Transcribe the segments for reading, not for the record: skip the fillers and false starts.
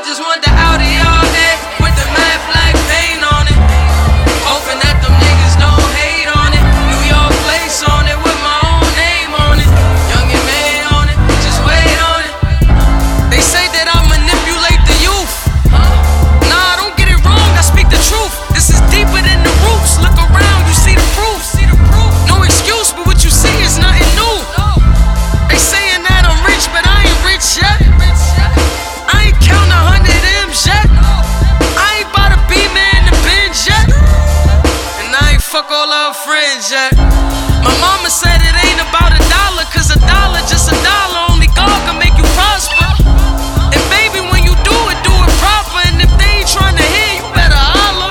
just want the Audi all day with the mad black paint on it. Hoping that them niggas don't hate on it. New York place on it with my own name on it. Young and May on it, just wait on it. They say that I manipulate the youth. Nah, don't get it wrong, I speak the truth. This is deeper than the roots. Look around, you see the proof. No excuse, but what you see is nothing new. They saying that I'm rich, but I ain't rich yet. I ain't count 100 M's yet. I ain't bought a Beamer in the Benz yet. And I ain't fuck all our friends yet. My mama said it ain't about a dollar, cause a dollar just a dollar. Only God can make you prosper. And baby, when you do it proper. And if they ain't trying to hear, you better holler.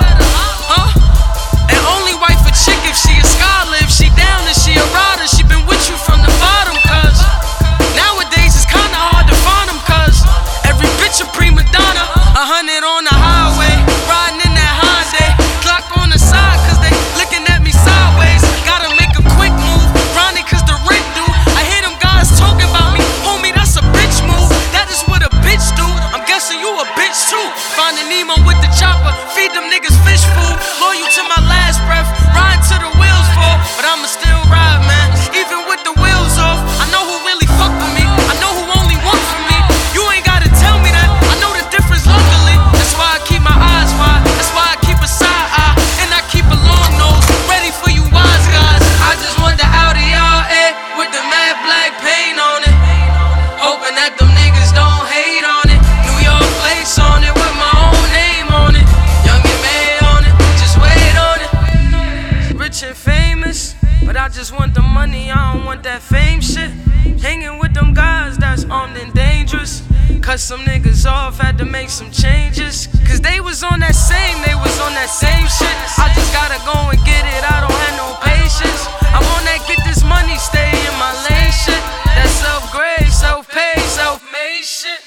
And only wife a chick if she a scholar. If she down and she a rider, she been with you from the bottom. Cause nowadays it's kinda hard to find them. Cause every bitch a prima donna. 100 on the highway, riding in that Hyundai. Clock on the side cause they looking at me sideways. Gotta make a quick move, grinding cause the rent due. I hear them guys talking about me, homie, that's a bitch move. That is what a bitch do, I'm guessing you a bitch too. Finding Nemo with the chopper, feed them niggas fish food. Loyal to my last breath, ride till the wheels fall. But I'ma still ride, man, even with the wheels off. I know who really fuck with me, I know who only want for me. You ain't gotta tell me that, I know the difference luckily. That's why I keep my eyes wide, that's why I keep a side eye. And I keep a long nose, ready for you wise guys. I just want the Audi R8 with the mad black paint on it. Hoping that them niggas don't hate on it. New York place on it with my own name on it. Young and May on it, just wait on it. Rich and famous, but I just want the money, I don't want that fame shit. Hanging with them guys that's armed and dangerous. Cut some niggas off, had to make some changes. Cause they was on that same shit. I just gotta go and get it, I don't have no patience. I want that get this money, stay in my lane shit. That self-grade, self-paid, self-made shit.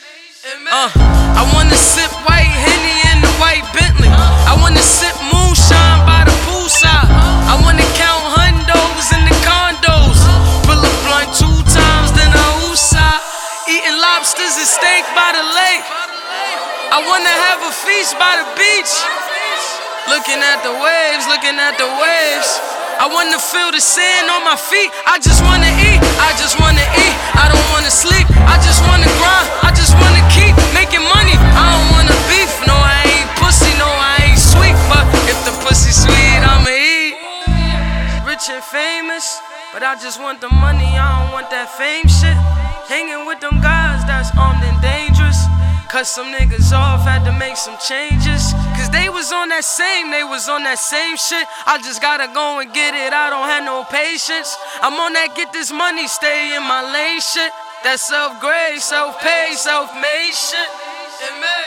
I wanna sip white Henny in the white Bentley. I wanna sip moonshine by the poolside. I wanna count hundos in the condos. Pull a blunt 2 times, then a woosah. Eating lobsters and steak by the lake. I wanna have a feast by the beach. Looking at the waves, looking at the waves. I wanna feel the sand on my feet. I just wanna eat, I just wanna eat. I don't wanna sleep, I just wanna grind. I just wanna keep making money. I don't wanna beef, no I ain't pussy, no I ain't sweet. But if the pussy sweet, I'ma eat. Rich and famous, but I just want the money, I don't want that fame shit. Hanging with them guys that's armed and dangerous. Cut some niggas off, had to make some changes. Cause they was on that same shit. I just gotta go and get it, I don't have no patience. I'm on that get this money, stay in my lane shit. That self-grade, self-paid, self-made shit. Amen.